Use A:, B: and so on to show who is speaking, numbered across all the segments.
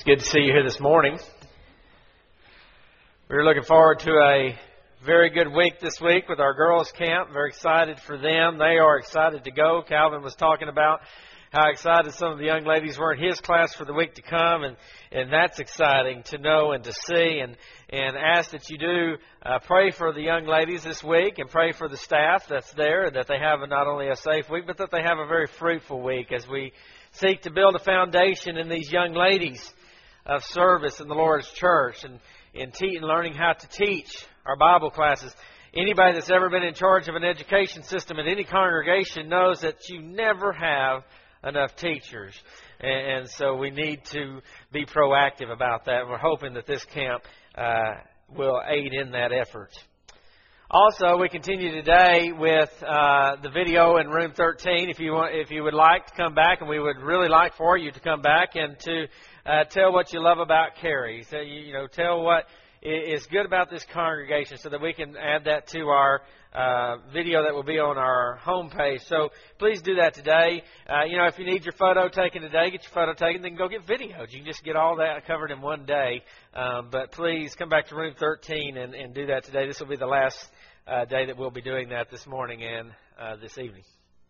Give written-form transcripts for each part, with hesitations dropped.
A: Good to see you here this morning. We're looking forward to a very good week this week with our girls' camp. Very excited for them. They are excited to go. Calvin was talking about how excited some of the young ladies were in his class for the week to come, and that's exciting to know and to see. And ask that you do pray for the young ladies this week and pray for the staff that's there, and that they have not only a safe week, but that they have a very fruitful week as we seek to build a foundation in these young ladies of service in the Lord's church and learning how to teach our Bible classes. Anybody that's ever been in charge of an education system at any congregation knows that you never have enough teachers. And so we need to be proactive about that. And we're hoping that this camp will aid in that effort. Also, we continue today with the video in room 13. If you would like to come back, and we would really like for you to come back and to tell what you love about Cary. So, tell what is good about this congregation, so that we can add that to our video that will be on our homepage. So please do that today. If you need your photo taken today, get your photo taken. Then go get videos. You can just get all that covered in one day. But please come back to room 13 and do that today. This will be the last day that we'll be doing that this morning and this evening.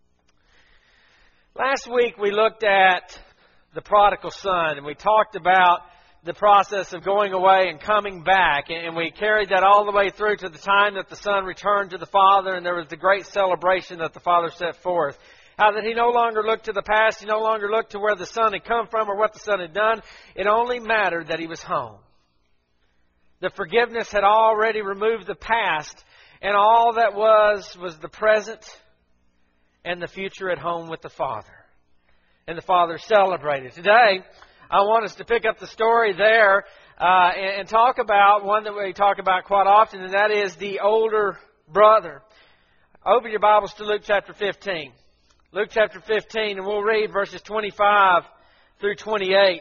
A: Last week we looked at the prodigal son, and we talked about the process of going away and coming back, and we carried that all the way through to the time that the son returned to the father, and there was the great celebration that the father set forth. How that he no longer looked to the past, he no longer looked to where the son had come from or what the son had done. It only mattered that he was home. The forgiveness had already removed the past, and all that was the present and the future at home with the father. And the father celebrated. Today, I want us to pick up the story there and talk about one that we talk about quite often, and that is the older brother. Open your Bibles to Luke chapter 15. Luke chapter 15, and we'll read verses 25 through 28.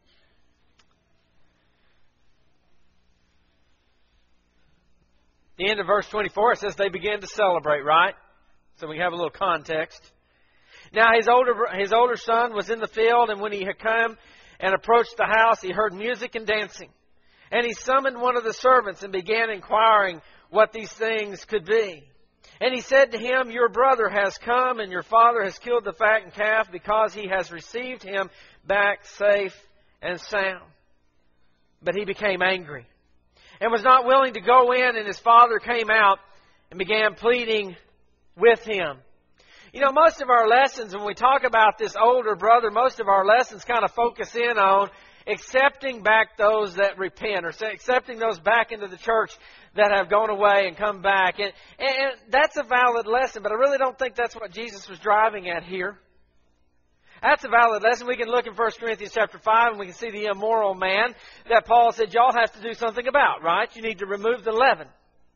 A: The end of verse 24, it says they began to celebrate, right? So we have a little context. Now his older son was in the field, and when he had come and approached the house, he heard music and dancing. And he summoned one of the servants and began inquiring what these things could be. And he said to him, "Your brother has come, and your father has killed the fattened calf, because he has received him back safe and sound." But he became angry and was not willing to go in, and his father came out and began pleading with him. Most of our lessons, when we talk about this older brother, most of our lessons kind of focus in on accepting back those that repent, or accepting those back into the church that have gone away and come back. And that's a valid lesson, but I really don't think that's what Jesus was driving at here. That's a valid lesson. We can look in 1 Corinthians chapter 5, and we can see the immoral man that Paul said y'all have to do something about, right? You need to remove the leaven.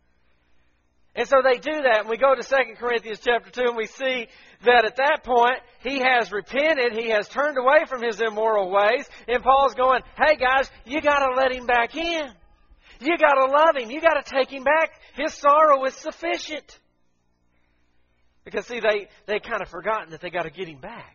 A: And so they do that, and we go to 2 Corinthians chapter 2, and we see that at that point, he has repented, he has turned away from his immoral ways, and Paul's going, hey guys, you got to let him back in. You got to love him. You got to take him back. His sorrow is sufficient. Because see, they kind of forgotten that they got to get him back.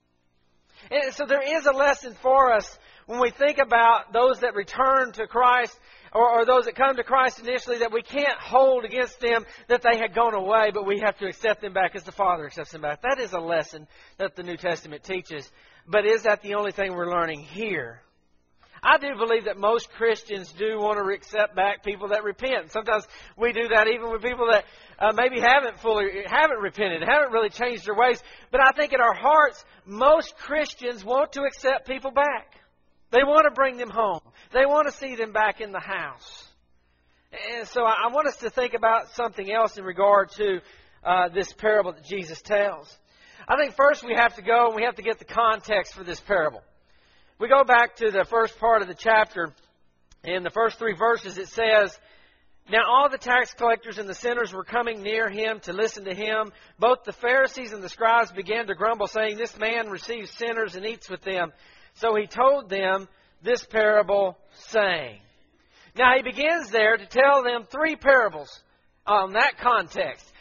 A: And so there is a lesson for us when we think about those that return to Christ, or those that come to Christ initially, that we can't hold against them that they had gone away, but we have to accept them back as the Father accepts them back. That is a lesson that the New Testament teaches. But is that the only thing we're learning here? I do believe that most Christians do want to accept back people that repent. Sometimes we do that even with people that maybe haven't repented, haven't really changed their ways. But I think in our hearts, most Christians want to accept people back. They want to bring them home. They want to see them back in the house. And so I want us to think about something else in regard to this parable that Jesus tells. I think first we have to go and we have to get the context for this parable. We go back to the first part of the chapter. In the first 3 verses it says, "Now all the tax collectors and the sinners were coming near him to listen to him. Both the Pharisees and the scribes began to grumble, saying, 'This man receives sinners and eats with them.' So he told them this parable, saying." Now he begins there to tell them 3 parables on that context.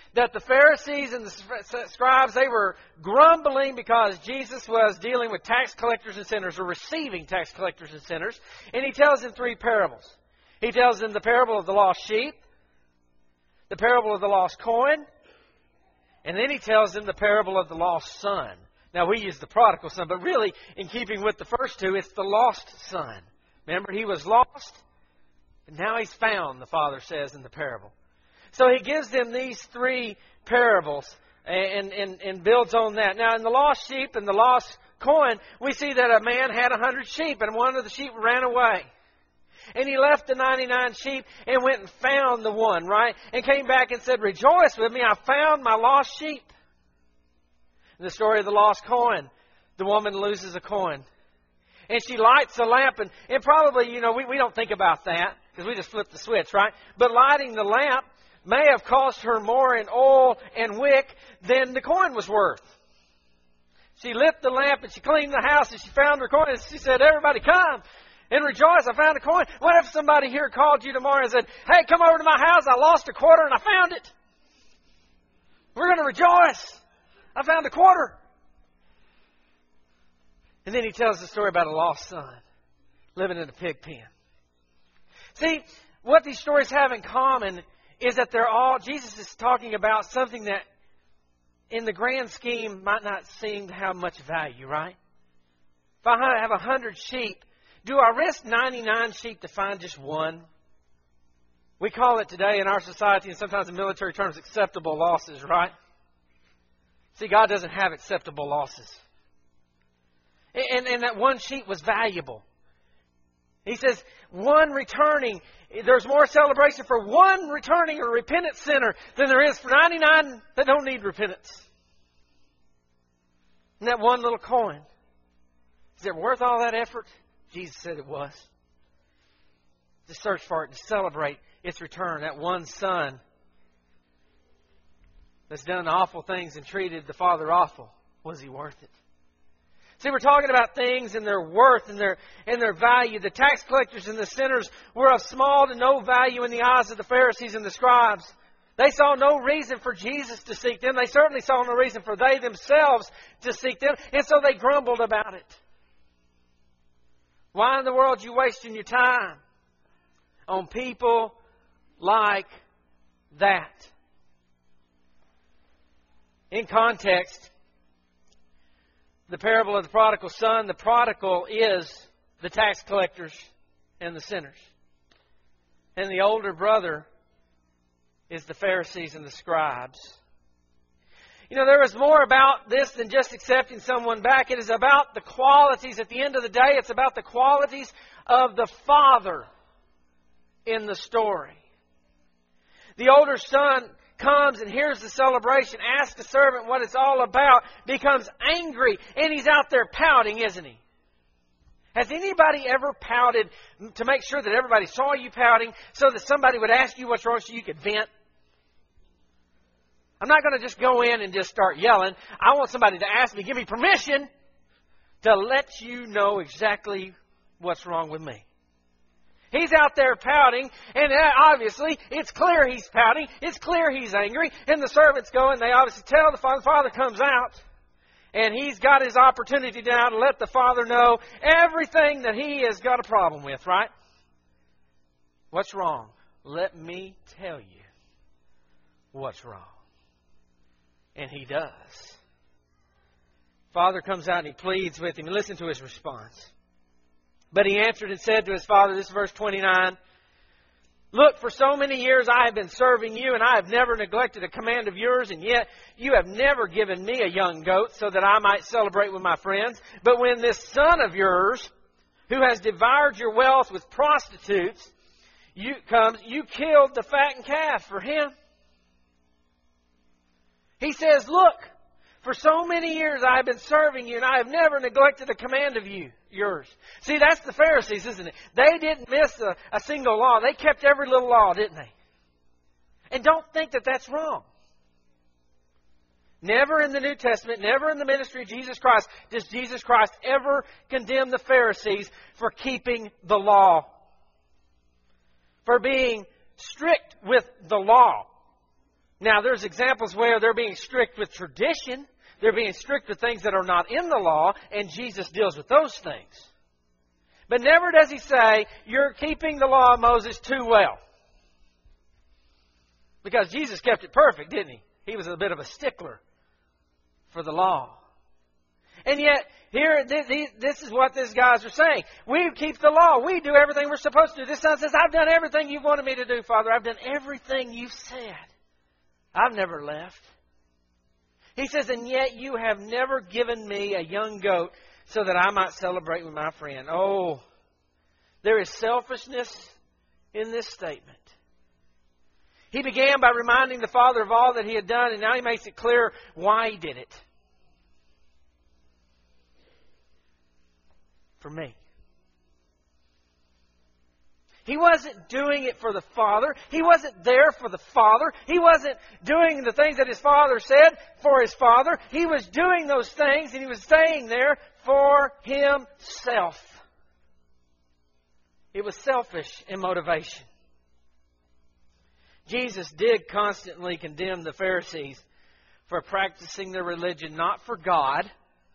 A: that the Pharisees and the scribes, they were grumbling because Jesus was dealing with tax collectors and sinners, or receiving tax collectors and sinners. And He tells them 3 parables. He tells them the parable of the lost sheep, the parable of the lost coin, and then He tells them the parable of the lost son. Now, we use the prodigal son, but really, in keeping with the first 2, it's the lost son. Remember, he was lost, and now he's found, the Father says in the parable. So He gives them these 3 parables and builds on that. Now, in the lost sheep and the lost coin, we see that a man had 100 sheep, and one of the sheep ran away. And he left the 99 sheep and went and found the one, right? And came back and said, "Rejoice with me, I found my lost sheep." In the story of the lost coin, the woman loses a coin. And she lights a lamp, and probably, we don't think about that because we just flip the switch, right? But lighting the lamp may have cost her more in oil and wick than the coin was worth. She lit the lamp and she cleaned the house and she found her coin and she said, "Everybody come and rejoice, I found a coin." What if somebody here called you tomorrow and said, "Hey, come over to my house, I lost a quarter and I found it. We're going to rejoice. I found a quarter." And then He tells the story about a lost son living in a pig pen. See, what these stories have in common is that Jesus is talking about something that in the grand scheme might not seem to have much value, right? If I have 100 sheep, do I risk 99 sheep to find just one? We call it today in our society, and sometimes in military terms, acceptable losses, right? See, God doesn't have acceptable losses. And that one sheep was valuable. He says, one returning, there's more celebration for one returning or repentant sinner than there is for 99 that don't need repentance. And that one little coin, is it worth all that effort? Jesus said it was. To search for it, to celebrate its return. That one son that's done awful things and treated the Father awful. Was he worth it? See, we're talking about things and their worth and their value. The tax collectors and the sinners were of small to no value in the eyes of the Pharisees and the scribes. They saw no reason for Jesus to seek them. They certainly saw no reason for they themselves to seek them. And so they grumbled about it. Why in the world are you wasting your time on people like that? In context, the parable of the prodigal son, the prodigal is the tax collectors and the sinners. And the older brother is the Pharisees and the scribes. There is more about this than just accepting someone back. It is about the qualities. At the end of the day, it's about the qualities of the Father in the story. The older son comes and hears the celebration, asks the servant what it's all about, becomes angry, and he's out there pouting, isn't he? Has anybody ever pouted to make sure that everybody saw you pouting so that somebody would ask you what's wrong so you could vent? I'm not going to just go in and just start yelling. I want somebody to ask me, give me permission to let you know exactly what's wrong with me. He's out there pouting, and obviously it's clear he's pouting. It's clear he's angry. And the servants go and they obviously tell the father. The father comes out, and he's got his opportunity now to let the father know everything that he has got a problem with, right? What's wrong? Let me tell you what's wrong. And he does. Father comes out and he pleads with him. And listen to his response. But he answered and said to his father, this is verse 29, "Look, for so many years I have been serving you, and I have never neglected a command of yours, and yet you have never given me a young goat so that I might celebrate with my friends. But when this son of yours, who has devoured your wealth with prostitutes, you killed the fattened calf for him." He says, "Look, for so many years I have been serving you, and I have never neglected a command of yours." See, that's the Pharisees, isn't it? They didn't miss a single law. They kept every little law, didn't they? And don't think that that's wrong. Never in the New Testament, never in the ministry of Jesus Christ, does Jesus Christ ever condemn the Pharisees for keeping the law, for being strict with the law. Now, there's examples where they're being strict with tradition. They're being strict with things that are not in the law, and Jesus deals with those things. But never does He say, you're keeping the law of Moses too well. Because Jesus kept it perfect, didn't He? He was a bit of a stickler for the law. And yet, here, this is what these guys are saying. We keep the law. We do everything we're supposed to do. This son says, I've done everything you've wanted me to do, Father. I've done everything you've said. I've never left. He says, and yet you have never given me a young goat so that I might celebrate with my friend. Oh, there is selfishness in this statement. He began by reminding the Father of all that He had done, and now He makes it clear why He did it. For me. He wasn't doing it for the Father. He wasn't there for the Father. He wasn't doing the things that His Father said for His Father. He was doing those things, and He was staying there for Himself. It was selfish in motivation. Jesus did constantly condemn the Pharisees for practicing their religion not for God,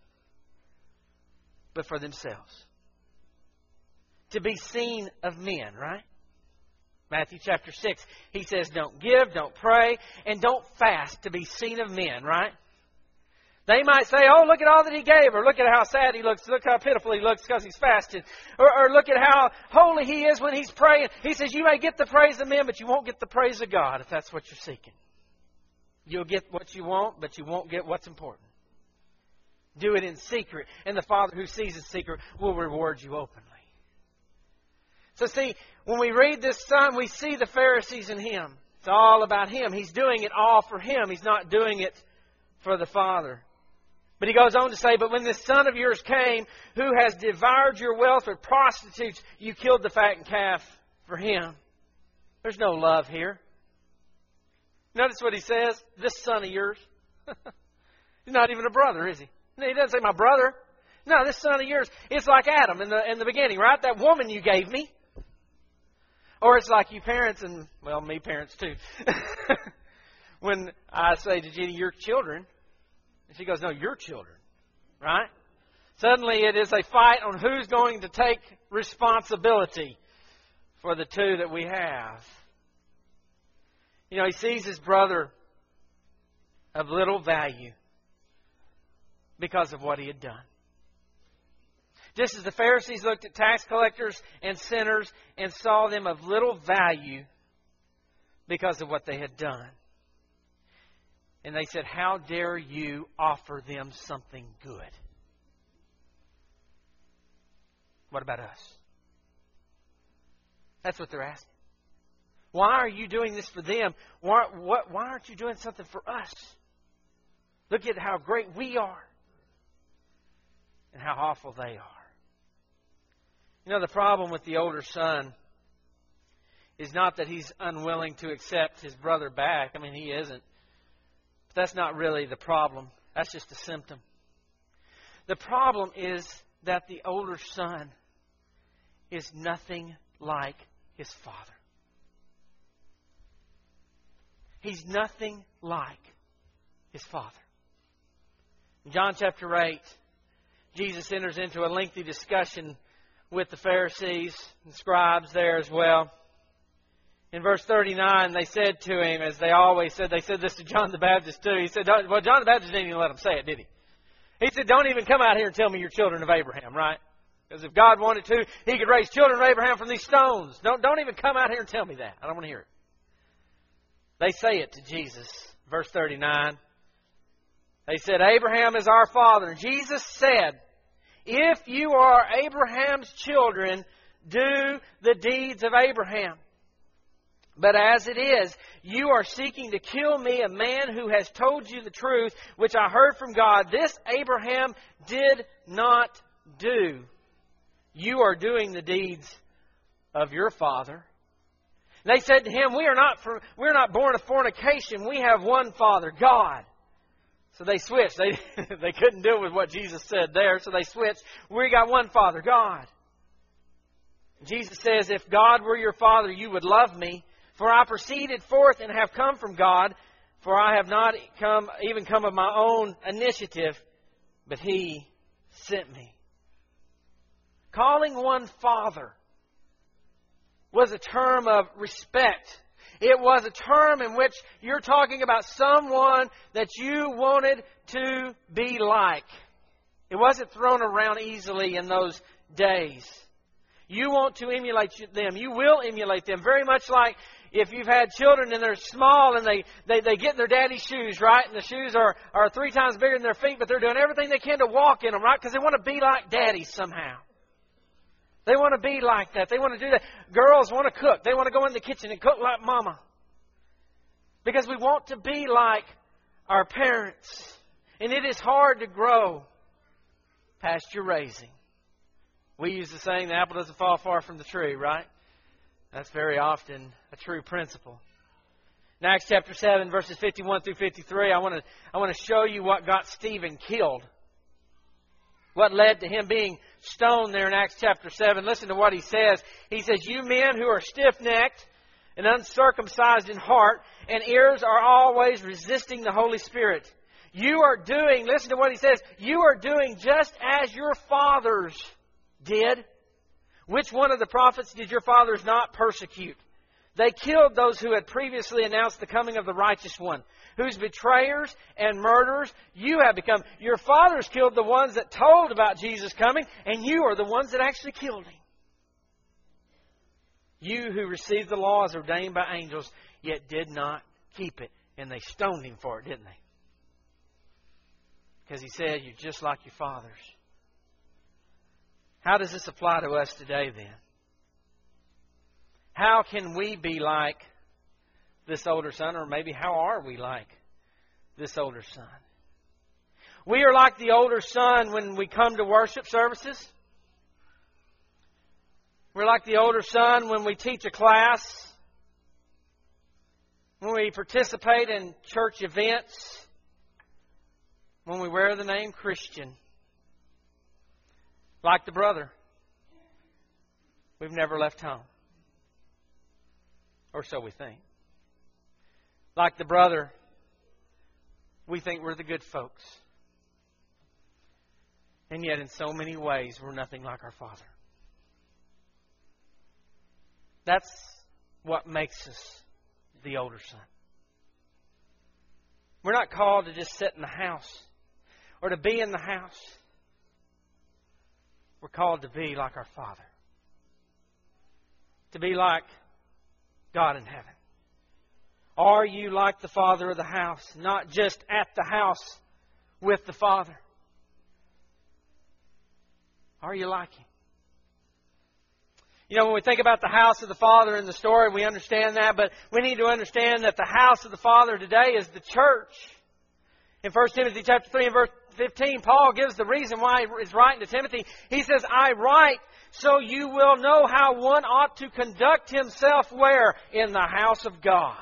A: but for themselves. To be seen of men, right? Matthew chapter 6, He says, don't give, don't pray, and don't fast to be seen of men, right? They might say, oh, look at all that He gave, or look at how sad He looks, look how pitiful He looks because He's fasted, or look at how holy He is when He's praying. He says, you may get the praise of men, but you won't get the praise of God if that's what you're seeking. You'll get what you want, but you won't get what's important. Do it in secret, and the Father who sees in secret will reward you openly. So see, when we read this Son, we see the Pharisees in Him. It's all about Him. He's doing it all for Him. He's not doing it for the Father. But He goes on to say, but when this son of yours came, who has devoured your wealth with prostitutes, you killed the fattened calf for him. There's no love here. Notice what He says, this son of yours. He's not even a brother, is he? No, He doesn't say my brother. No, this son of yours. It's like Adam in the beginning, right? That woman you gave me. Or it's like you parents, and, well, me parents too. When I say to Jenny, your children, and she goes, no, your children, right? Suddenly it is a fight on who's going to take responsibility for the two that we have. You know, he sees his brother of little value because of what he had done. Just as the Pharisees looked at tax collectors and sinners and saw them of little value because of what they had done. And they said, how dare you offer them something good? What about us? That's what they're asking. Why are you doing this for them? Why aren't you doing something for us? Look at how great we are and how awful they are. You know, the problem with the older son is not that he's unwilling to accept his brother back. I mean, he isn't. But that's not really the problem. That's just a symptom. The problem is that the older son is nothing like his father. He's nothing like his father. In John chapter 8, Jesus enters into a lengthy discussion with the Pharisees and scribes there as well. In verse 39, they said to him, as they always said, they said this to John the Baptist too. He said, well, John the Baptist didn't even let them say it, did he? He said, don't even come out here and tell me you're children of Abraham, right? Because if God wanted to, He could raise children of Abraham from these stones. Don't even come out here and tell me that. I don't want to hear it. They say it to Jesus. Verse 39. They said, Abraham is our father. And Jesus said, if you are Abraham's children, do the deeds of Abraham. But as it is, you are seeking to kill me, a man who has told you the truth, which I heard from God. This Abraham did not do. You are doing the deeds of your father. They said to him, we're not born of fornication. We have one Father, God. So they switched. They couldn't deal with what Jesus said there, so they switched. We got one Father, God. Jesus says, if God were your Father, you would love me, for I proceeded forth and have come from God. For I have not even come of my own initiative, but He sent me. Calling one Father was a term of respect. It was a term in which you're talking about someone that you wanted to be like. It wasn't thrown around easily in those days. You want to emulate them. You will emulate them. Very much like if you've had children and they're small and they get in their daddy's shoes, right? And the shoes are 3 times bigger than their feet, but they're doing everything they can to walk in them, right? Because they want to be like daddy somehow. They want to be like that. They want to do that. Girls want to cook. They want to go in the kitchen and cook like mama. Because we want to be like our parents. And it is hard to grow past your raising. We use the saying, the apple doesn't fall far from the tree, right? That's very often a true principle. In Acts chapter 7, verses 51 through 53, I want to show you what got Stephen killed. What led to him being stoned there in Acts chapter 7. Listen to what he says. He says, "You men who are stiff-necked and uncircumcised in heart and ears are always resisting the Holy Spirit. You are doing," listen to what he says, "you are doing just as your fathers did. Which one of the prophets did your fathers not persecute? They killed those who had previously announced the coming of the righteous one, whose betrayers and murderers you have become. Your fathers killed the ones that told about Jesus coming, and you are the ones that actually killed Him. You who received the laws ordained by angels, yet did not keep it." And they stoned Him for it, didn't they? Because He said, "You're just like your fathers." How does this apply to us today then? How can we be like this older son? Or maybe how are we like this older son? We are like the older son when we come to worship services. We're like the older son when we teach a class, when we participate in church events, when we wear the name Christian. Like the brother, we've never left home. Or so we think. Like the brother, we think we're the good folks. And yet in so many ways, we're nothing like our Father. That's what makes us the older son. We're not called to just sit in the house or to be in the house. We're called to be like our Father. To be like God in heaven. Are you like the Father of the house? Not just at the house with the Father. Are you like Him? You know, when we think about the house of the Father in the story, we understand that. But we need to understand that the house of the Father today is the church. In 1 Timothy chapter 3 and verse 15, Paul gives the reason why he's writing to Timothy. He says, "I write so you will know how one ought to conduct himself where? In the house of God."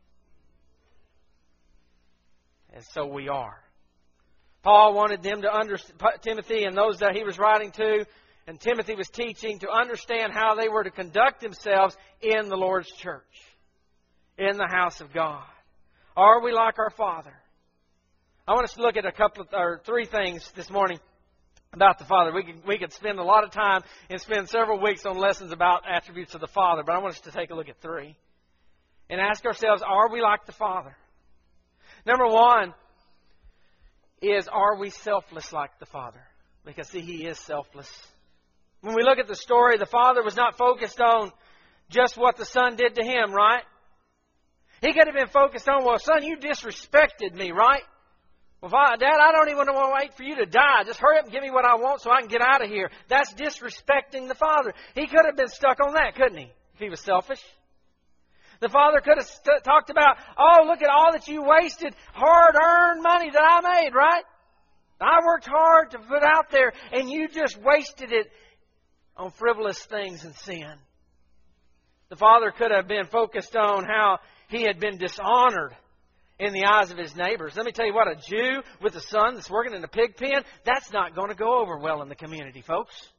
A: And so we are. Paul wanted them to understand, Timothy and those that he was writing to, and Timothy was teaching, to understand how they were to conduct themselves in the Lord's church, in the house of God. Are we like our Father? I want us to look at three things this morning about the Father. We could spend a lot of time and spend several weeks on lessons about attributes of the Father, but I want us to take a look at 3 and ask ourselves, are we like the Father? Number 1 is, are we selfless like the Father? Because see, He is selfless. When we look at the story, the Father was not focused on just what the Son did to Him, right? He could have been focused on, "Well, Son, you disrespected me, right? Well, Dad, I don't even want to wait for you to die. Just hurry up and give me what I want so I can get out of here." That's disrespecting the Father. He could have been stuck on that, couldn't he? If He was selfish. The Father could have talked about, "Oh, look at all that you wasted hard-earned money that I made, right? I worked hard to put out there, and you just wasted it on frivolous things and sin." The Father could have been focused on how He had been dishonored in the eyes of His neighbors. Let me tell you what, a Jew with a son that's working in a pig pen, that's not going to go over well in the community, folks.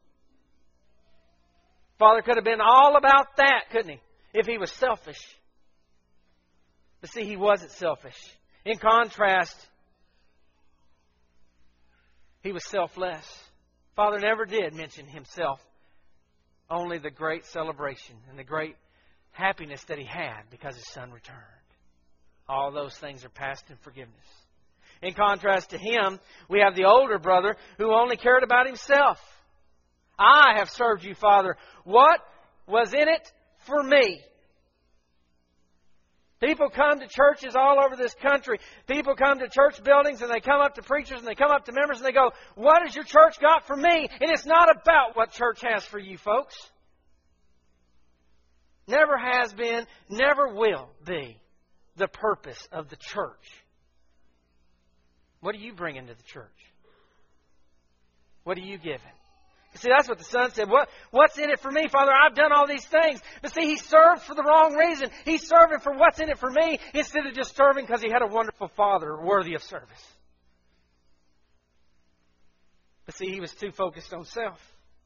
A: Father could have been all about that, couldn't He? If He was selfish. But see, He wasn't selfish. In contrast, He was selfless. Father never did mention Himself, only the great celebration and the great happiness that He had because His Son returned. All those things are past in forgiveness. In contrast to Him, we have the older brother who only cared about himself. I have served you, Father. What was in it for me? People come to churches all over this country. People come to church buildings and they come up to preachers and they come up to members and they go, what has your church got for me? And it's not about what church has for you, folks. Never has been, never will be the purpose of the church. What are you bringing to the church? What are you giving? See, that's what the Son said. What's in it for me, Father? I've done all these things. But see, He served for the wrong reason. He's serving for what's in it for me instead of just serving because He had a wonderful Father worthy of service. But see, He was too focused on self.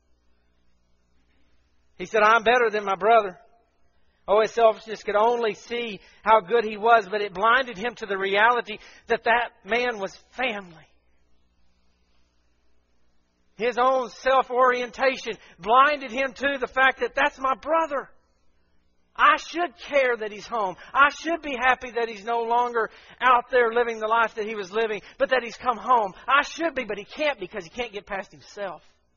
A: He said, I'm better than my brother. Oh, his selfishness could only see how good he was, but it blinded him to the reality that that man was family. His own self-orientation blinded him to the fact that that's my brother. I should care that he's home. I should be happy that he's no longer out there living the life that he was living, but that he's come home. I should be, but he can't because he can't get past himself.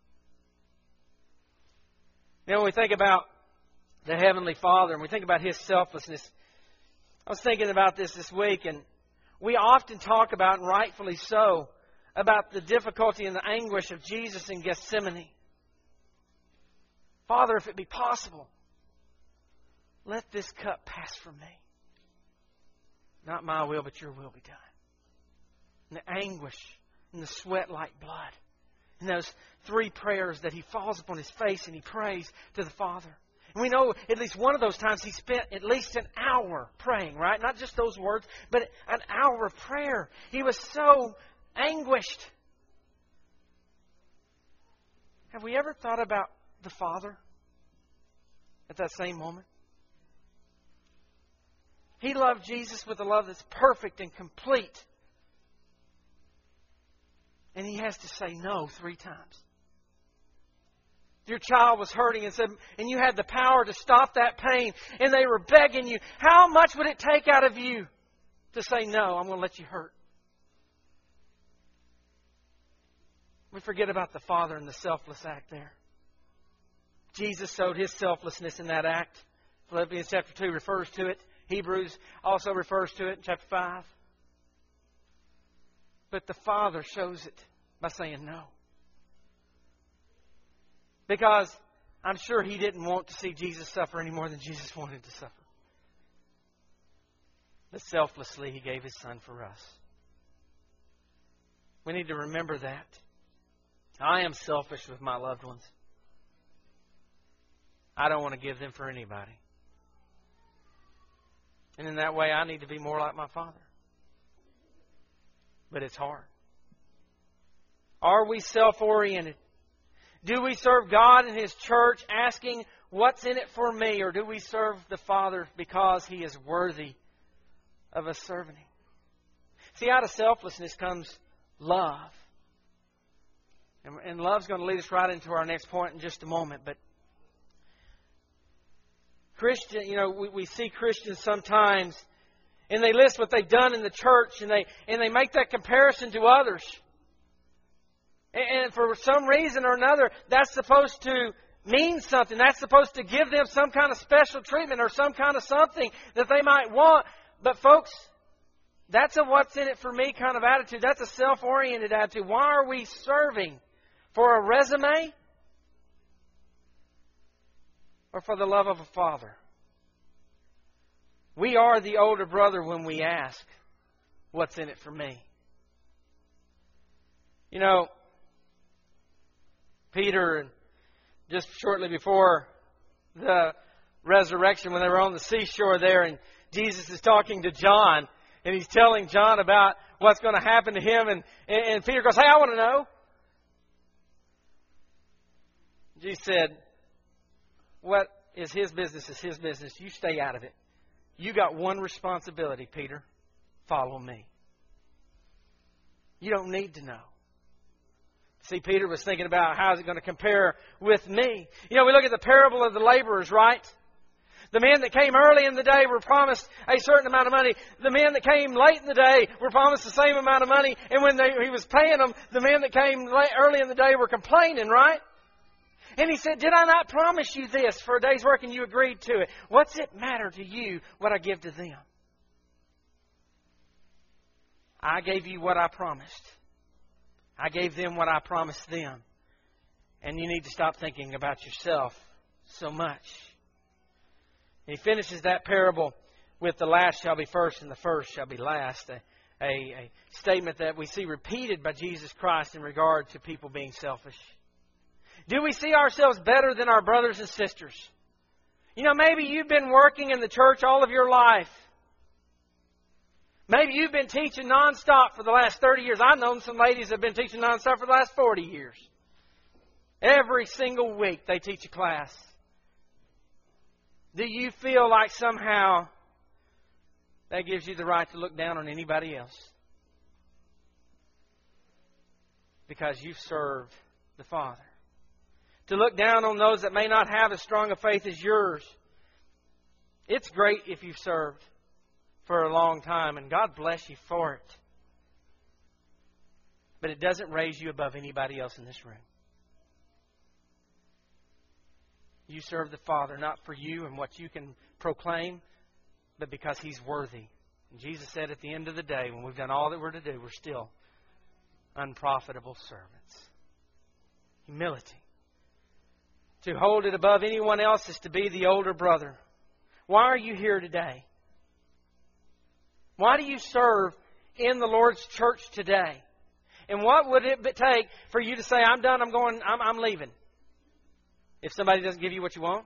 A: Now, when we think about the Heavenly Father and we think about His selflessness, I was thinking about this week, and we often talk about, and rightfully so, about the difficulty and the anguish of Jesus in Gethsemane. Father, if it be possible, let this cup pass from me. Not my will, but your will be done. And the anguish and the sweat like blood. And those 3 prayers that He falls upon His face and He prays to the Father. And we know at least one of those times He spent at least an hour praying, right? Not just those words, but an hour of prayer. He was so anguished. Have we ever thought about the Father at that same moment? He loved Jesus with a love that's perfect and complete. And He has to say no 3 times. Your child was hurting and you had the power to stop that pain, and they were begging you. How much would it take out of you to say, no, I'm going to let you hurt? We forget about the Father and the selfless act there. Jesus showed His selflessness in that act. Philippians chapter 2 refers to it. Hebrews also refers to it in chapter 5. But the Father shows it by saying no. Because I'm sure He didn't want to see Jesus suffer any more than Jesus wanted to suffer. But selflessly He gave His Son for us. We need to remember that. I am selfish with my loved ones. I don't want to give them for anybody. And in that way, I need to be more like my Father. But it's hard. Are we self-oriented? Do we serve God and His church asking, what's in it for me? Or do we serve the Father because He is worthy of us serving Him? See, out of selflessness comes love. And love's going to lead us right into our next point in just a moment. But Christian, we see Christians sometimes, and they list what they've done in the church, and they make that comparison to others. And for some reason or another, that's supposed to mean something. That's supposed to give them some kind of special treatment or some kind of something that they might want. But folks, that's a what's in it for me kind of attitude. That's a self-oriented attitude. Why are we serving? For a resume? Or for the love of a Father? We are the older brother when we ask, what's in it for me? Peter, just shortly before the resurrection, when they were on the seashore there, and Jesus is talking to John, and He's telling John about what's going to happen to him, and Peter goes, hey, I want to know. Jesus said, what is his business is his business. You stay out of it. You got one responsibility, Peter. follow me. You don't need to know. See, Peter was thinking about how is it going to compare with me. You know, we look at the parable of the laborers, right? The men that came early in the day were promised a certain amount of money. The men that came late in the day were promised the same amount of money. And when he was paying them, the men that came early in the day were complaining, right? And he said, did I not promise you this for a day's work and you agreed to it? What's it matter to you what I give to them? I gave you what I promised. I gave them what I promised them. And you need to stop thinking about yourself so much. And he finishes that parable with the last shall be first and the first shall be last. A statement that we see repeated by Jesus Christ in regard to people being selfish. Do we see ourselves better than our brothers and sisters? You know, maybe you've been working in the church all of your life. Maybe you've been teaching nonstop for the last 30 years. I've known some ladies that have been teaching nonstop for the last 40 years. Every single week they teach a class. Do you feel like somehow that gives you the right to look down on anybody else? Because you've served the Father. To look down on those that may not have as strong a faith as yours. It's great if you've served for a long time, and God bless you for it. But it doesn't raise you above anybody else in this room. You serve the Father not for you and what you can proclaim, but because He's worthy. And Jesus said at the end of the day, when we've done all that we're to do, we're still unprofitable servants. Humility. To hold it above anyone else is to be the older brother. Why are you here today? Why do you serve in the Lord's church today? And what would it take for you to say, I'm done, I'm leaving? If somebody doesn't give you what you want,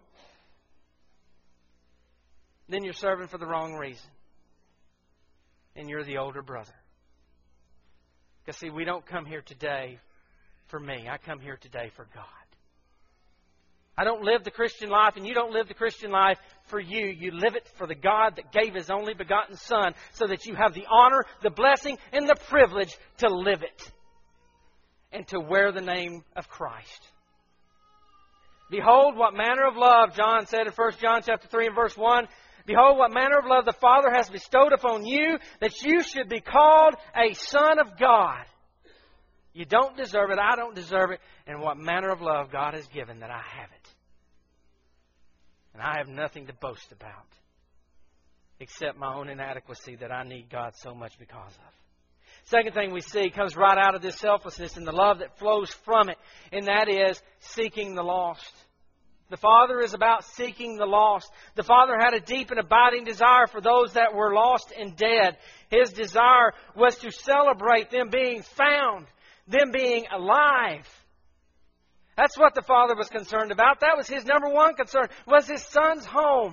A: then you're serving for the wrong reason. And you're the older brother. Because see, we don't come here today for me. I come here today for God. I don't live the Christian life, and you don't live the Christian life for you. You live it for the God that gave His only begotten Son so that you have the honor, the blessing, and the privilege to live it and to wear the name of Christ. Behold, what manner of love, John said in 1 John chapter 3 and verse 1, behold, what manner of love the Father has bestowed upon you, that you should be called a son of God. You don't deserve it. I don't deserve it. And what manner of love God has given that I have it. And I have nothing to boast about except my own inadequacy that I need God so much because of. Second thing we see comes right out of this selflessness and the love that flows from it, and that is seeking the lost. The Father is about seeking the lost. The Father had a deep and abiding desire for those that were lost and dead. His desire was to celebrate them being found, them being alive. That's what the Father was concerned about. That was His number one concern, was His Son's home.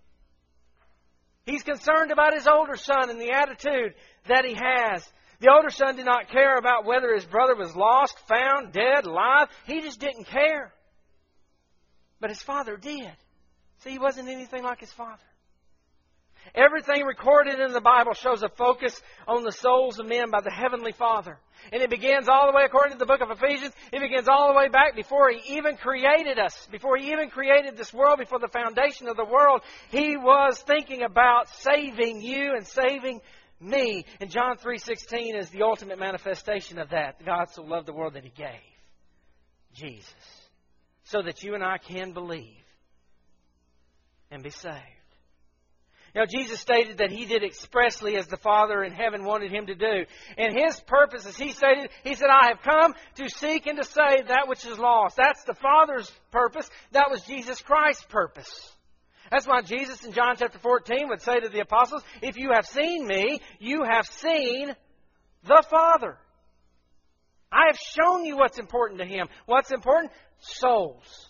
A: He's concerned about His older son and the attitude that he has. The older son did not care about whether his brother was lost, found, dead, alive. He just didn't care. But his father did. See, he wasn't anything like his father. Everything recorded in the Bible shows a focus on the souls of men by the Heavenly Father. And it begins all the way, according to the book of Ephesians, it begins all the way back before He even created us, before He even created this world, before the foundation of the world. He was thinking about saving you and saving me. And John 3:16 is the ultimate manifestation of that. God so loved the world that He gave Jesus, so that you and I can believe and be saved. Now, Jesus stated that He did expressly as the Father in heaven wanted Him to do. And His purpose, as He stated, He said, I have come to seek and to save that which is lost. That's the Father's purpose. That was Jesus Christ's purpose. That's why Jesus in John chapter 14 would say to the apostles, if you have seen me, you have seen the Father. I have shown you what's important to Him. What's important? Souls.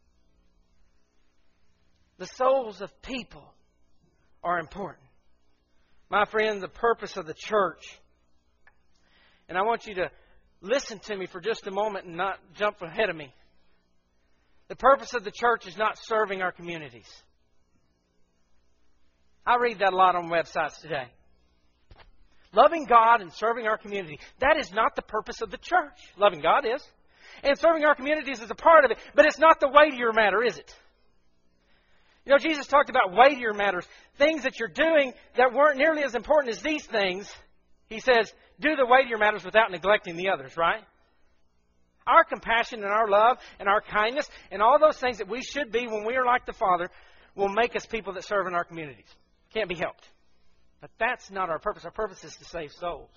A: The souls of people are important. My friend, the purpose of the church, and I want you to listen to me for just a moment and not jump ahead of me. The purpose of the church is not serving our communities. I read that a lot on websites today. Loving God and serving our community, that is not the purpose of the church. Loving God is. And serving our communities is a part of it. But it's not the weightier matter, is it? You know, Jesus talked about weightier matters. Things that you're doing that weren't nearly as important as these things. He says, do the weightier matters without neglecting the others, right? Our compassion and our love and our kindness and all those things that we should be when we are like the Father will make us people that serve in our communities. Can't be helped. But that's not our purpose. Our purpose is to save souls.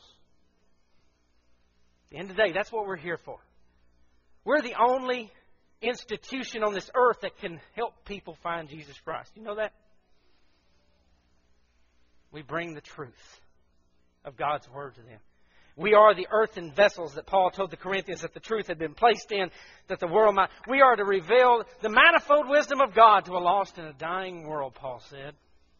A: At the end of the day, that's what we're here for. We're the only institution on this earth that can help people find Jesus Christ. You know that? We bring the truth of God's Word to them. We are the earthen vessels that Paul told the Corinthians that the truth had been placed in, that the world might. We are to reveal the manifold wisdom of God to a lost and a dying world, Paul said.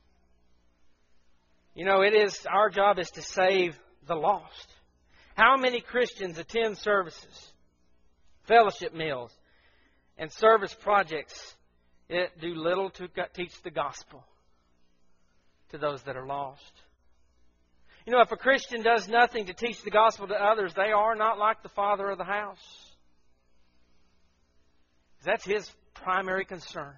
A: You know, our job is to save the lost. How many Christians attend services, fellowship meals, and service projects that do little to teach the gospel to those that are lost? You know, if a Christian does nothing to teach the gospel to others, they are not like the father of the house. That's his primary concern.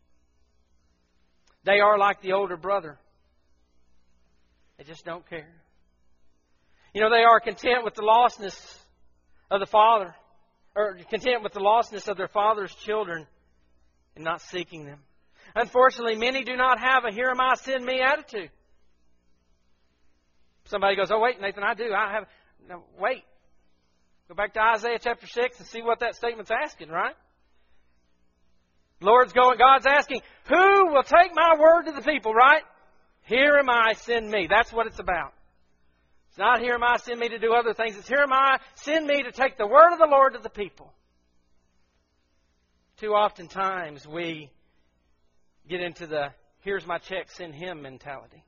A: They are like the older brother. They just don't care. You know, they are content with the lostness of the father, or content with the lostness of their father's children and not seeking them. Unfortunately, many do not have a here am I, send me attitude. Somebody goes, oh, wait, Nathan, I do. I have. No, wait. Go back to Isaiah chapter 6 and see what that statement's asking, right? God's asking, who will take my word to the people, right? Here am I, send me. That's what it's about. It's not here am I, send me to do other things. It's here am I, send me to take the word of the Lord to the people. Too often times we get into the here's my check, send him mentality.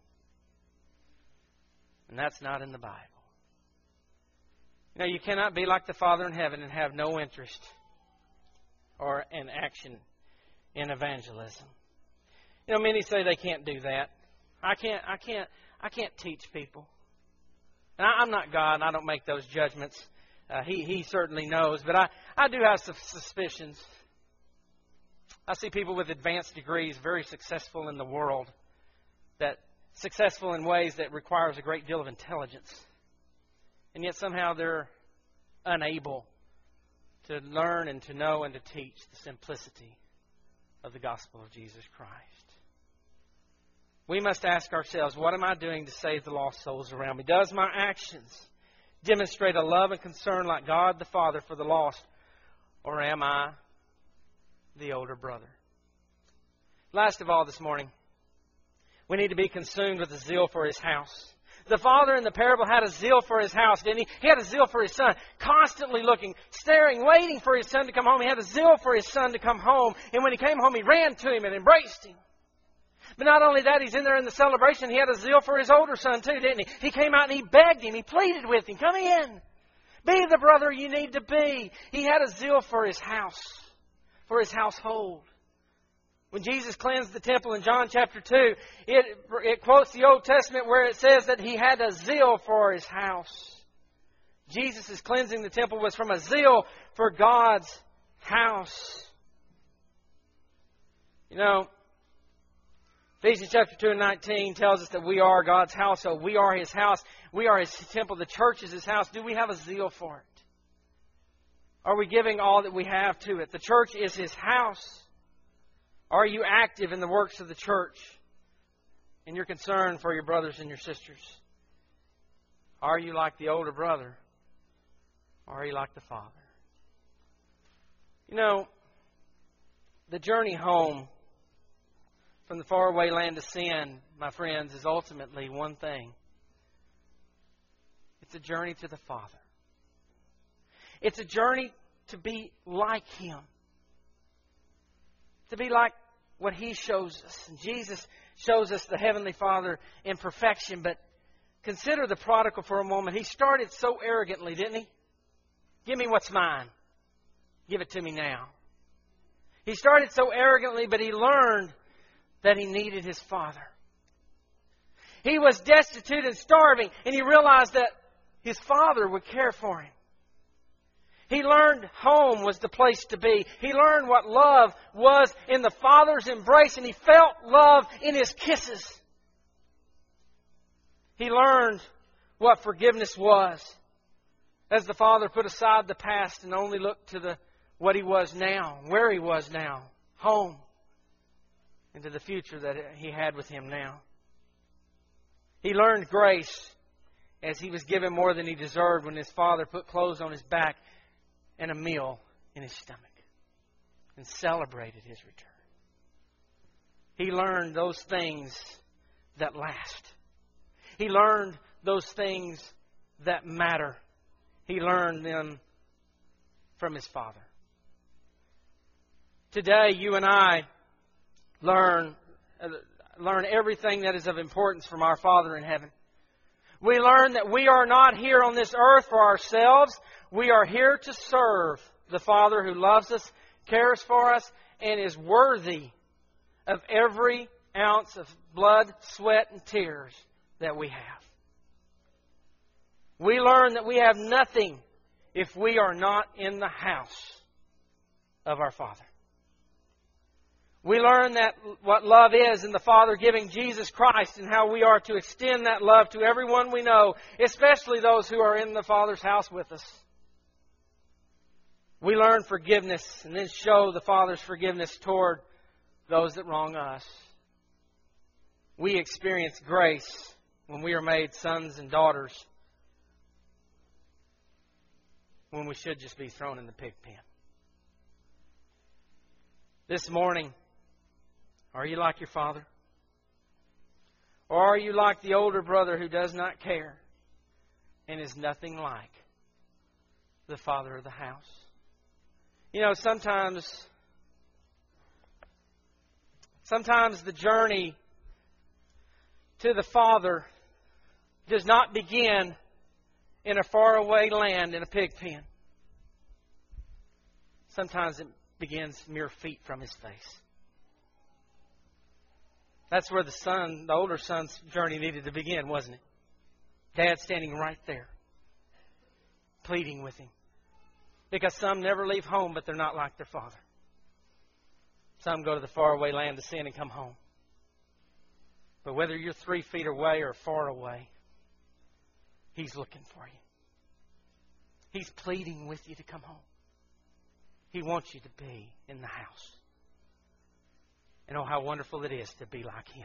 A: And that's not in the Bible. You know, you cannot be like the Father in heaven and have no interest or an action in evangelism. You know, many say they can't do that. I can't teach people. And I'm not God, and I don't make those judgments. He certainly knows, but I do have some suspicions. I see people with advanced degrees very successful in the world, that successful in ways that requires a great deal of intelligence. And yet somehow they're unable to learn and to know and to teach the simplicity of the gospel of Jesus Christ. We must ask ourselves, what am I doing to save the lost souls around me? Does my actions demonstrate a love and concern like God the Father for the lost? Or am I the older brother? Last of all this morning, we need to be consumed with a zeal for His house. The father in the parable had a zeal for his house, didn't he? He had a zeal for his son, constantly looking, staring, waiting for his son to come home. He had a zeal for his son to come home. And when he came home, he ran to him and embraced him. But not only that, he's in there in the celebration. He had a zeal for his older son too, didn't he? He came out and he begged him. He pleaded with him, come in. Be the brother you need to be. He had a zeal for his house, for his household. When Jesus cleansed the temple in John chapter 2, it quotes the Old Testament where it says that He had a zeal for His house. Jesus' cleansing the temple was from a zeal for God's house. You know, Ephesians chapter 2 and 19 tells us that we are God's household. We are His house. We are His temple. The church is His house. Do we have a zeal for it? Are we giving all that we have to it? The church is His house. Are you active in the works of the church? In your concern for your brothers and your sisters? Are you like the older brother? Or are you like the father? You know, the journey home from the faraway land of sin, my friends, is ultimately one thing. It's a journey to the Father. It's a journey to be like Him. To be like what He shows us. And Jesus shows us the Heavenly Father in perfection. But consider the prodigal for a moment. He started so arrogantly, didn't he? Give me what's mine. Give it to me now. He started so arrogantly, but he learned that he needed his Father. He was destitute and starving, and he realized that his Father would care for him. He learned home was the place to be. He learned what love was in the Father's embrace, and he felt love in His kisses. He learned what forgiveness was as the Father put aside the past and only looked to what He was now, where He was now, home, and to the future that He had with Him now. He learned grace as he was given more than he deserved when his Father put clothes on his back and a meal in his stomach and celebrated his return. He learned those things that last. He learned those things that matter. He learned them from his Father. Today, you and I learn everything that is of importance from our Father in heaven. We learn that we are not here on this earth for ourselves. We are here to serve the Father who loves us, cares for us, and is worthy of every ounce of blood, sweat, and tears that we have. We learn that we have nothing if we are not in the house of our Father. We learn that what love is in the Father giving Jesus Christ and how we are to extend that love to everyone we know, especially those who are in the Father's house with us. We learn forgiveness and then show the Father's forgiveness toward those that wrong us. We experience grace when we are made sons and daughters when we should just be thrown in the pig pen. This morning, are you like your father? Or are you like the older brother who does not care and is nothing like the father of the house? You know, sometimes the journey to the Father does not begin in a faraway land in a pig pen. Sometimes it begins mere feet from His face. That's where the older son's journey needed to begin, wasn't it? Dad standing right there, pleading with him. Because some never leave home, but they're not like their father. Some go to the faraway land to sin and come home. But whether you're 3 feet away or far away, He's looking for you. He's pleading with you to come home. He wants you to be in the house. And oh, how wonderful it is to be like Him.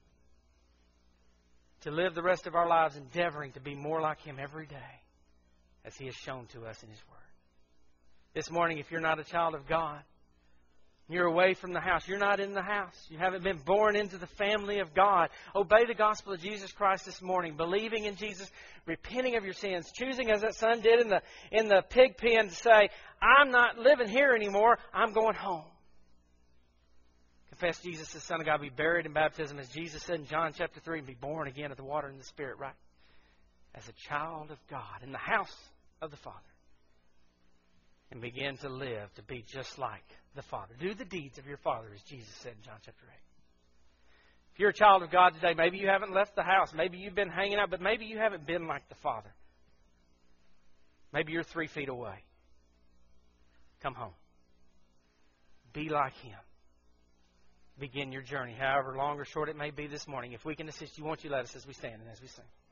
A: To live the rest of our lives endeavoring to be more like Him every day as He has shown to us in His Word. This morning, if you're not a child of God, you're away from the house. You're not in the house. You haven't been born into the family of God. Obey the gospel of Jesus Christ this morning. Believing in Jesus, repenting of your sins, choosing as that son did in the pig pen to say, I'm not living here anymore. I'm going home. Confess Jesus as the Son of God, be buried in baptism as Jesus said in John chapter 3, and be born again of the water and the Spirit, right? As a child of God in the house of the Father. And begin to live to be just like the Father. Do the deeds of your Father, as Jesus said in John chapter 8. If you're a child of God today, maybe you haven't left the house. Maybe you've been hanging out, but maybe you haven't been like the Father. Maybe you're 3 feet away. Come home. Be like Him. Begin your journey, however long or short it may be this morning. If we can assist you, won't you let us as we stand and as we sing.